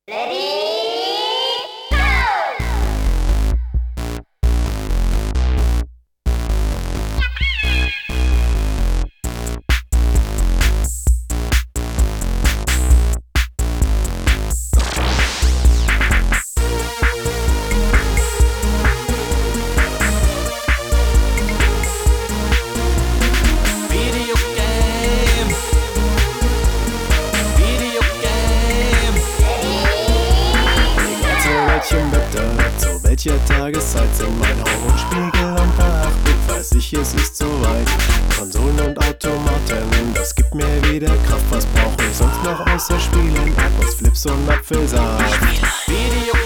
Zu welcher Tageszeit sind mein Hormonspiegel und beachtet, weiß ich, es ist soweit. Konsolen und Automaten, das gibt mir wieder Kraft. Was brauche ich sonst noch außer Spielen? Apples, Flips und Apfelsaft. Videogame,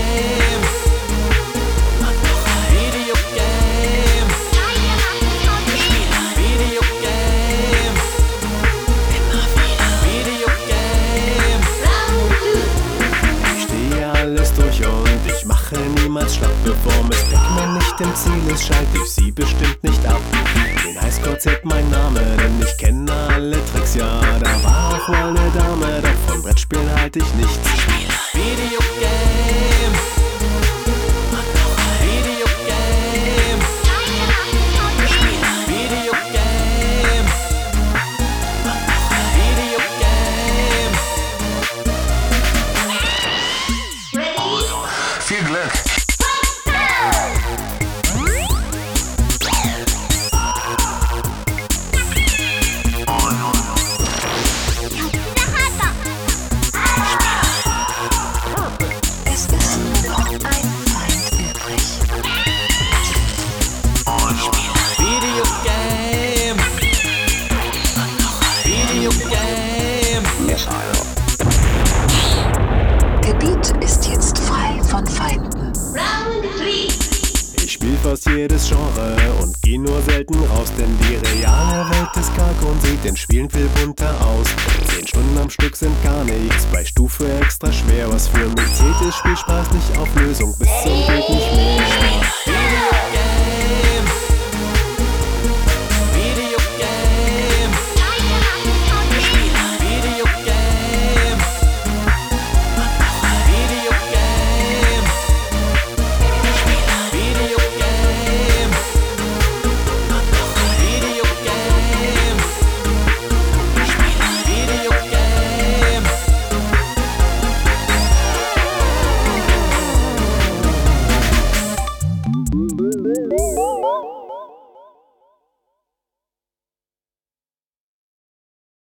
Videogame, Videogame, Videogame. Ich stehe alles durch und ich mache niemals schlapp, bevor Miss Pac-Man nicht im Ziel ist, schalte ich sie bestimmt nicht ab. Den Highscore zählt mein Name, denn ich kenne alle Tricks, ja, da war auch mal eine Dame, doch von Brettspielen halte ich nichts. Videogame, Videogame, Videogame, Videogame. Viel Glück! Es ist nur noch ein Feind übrig. Videogame, Videogame. Gebiet ist jetzt frei von Feinden. Ich spiel fast jedes Genre und geh nur selten raus, denn die reale Welt ist karg und sieht in Spielen viel bunter aus. 10 Stunden am Stück sind gar nichts, bei Stufe extra schwer. Was für mich zählt, ist Spielspaß, nicht Auflösung, bis zum Bild nicht mehr.